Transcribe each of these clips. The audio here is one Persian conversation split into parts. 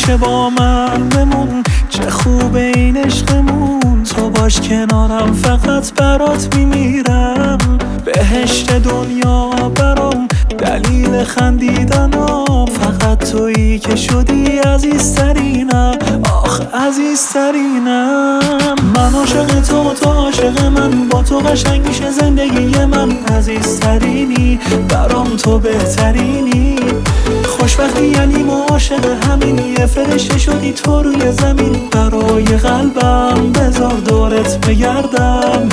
همیشه با من بمون، چه خوبه این عشقمون. تو باش کنارم فقط برات میمیرم، بهشت دنیا برام دلیل خندیدنم. فقط تویی که شدی عزیزترینم، آخ عزیزترینم. من عاشق تو عاشق من، با تو قشنگ میشه زندگی من. عزیزترینی برام تو بهترینی، خوشبختی یعنی ما عاشق همین. یه فرشته شدی تو روی زمین، برای قلبم بذار دورت بگردم.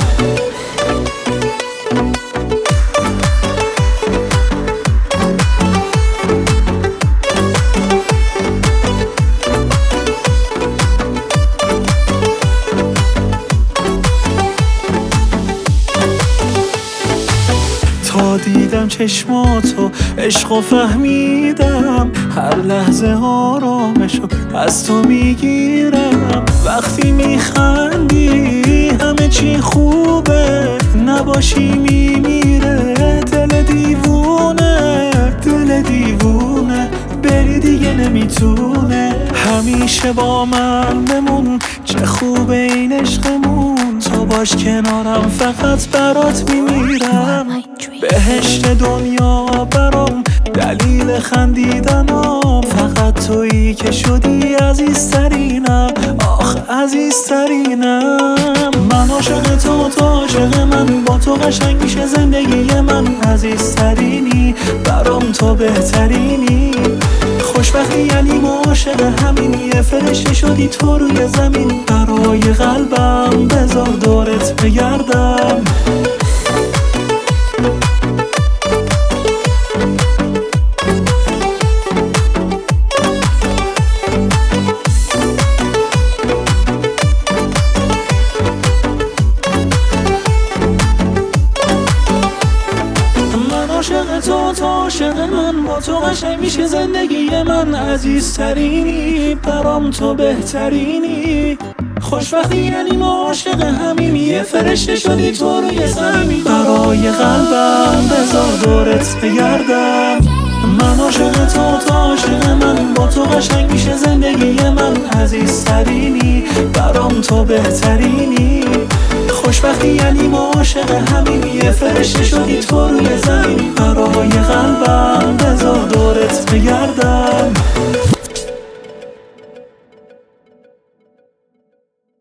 تا دیدم چشماتو عشق و فهمیدم، هر لحظه آرامشو از تو میگیرم. وقتی میخندی همه چی خوبه، نباشی میمیره دل دیوونه. دل دیوونه بری دیگه نمیتونه، همیشه با من بمون، چه خوبه این عشقمون. تو باش کنارم فقط برات میمیرم، بهشت دنیا برام دلیل خندیدنم. فقط تویی که شدی عزیزترینم، آخ عزیزترینم. من عاشق تو عاشق من، با تو قشنگ میشه زندگی من. عزیزترینی برام تو بهترینی، خوشبختی یعنی ما عاشق همین. یه فرشته شدی تو روی زمین، برای قلبم بذار دورت بگردم. عاشق تو عاشق من، با تو قشنگ میشه زندگی من. عزیزترینی برام تو بهترینی، خوشبختی یعنی ما عاشق همین. یه فرشته شدی تو روی زمین، برای قلبم بذار دورت بگردم. من عاشق تو عاشق من، با تو قشنگ میشه زندگی من. عزیزترینی برام تو بهترینی، خوشبختی یعنی ما عاشق همین. یه فرشته شدی تو روی زمین، برای قلبم بذار دورت بگردم.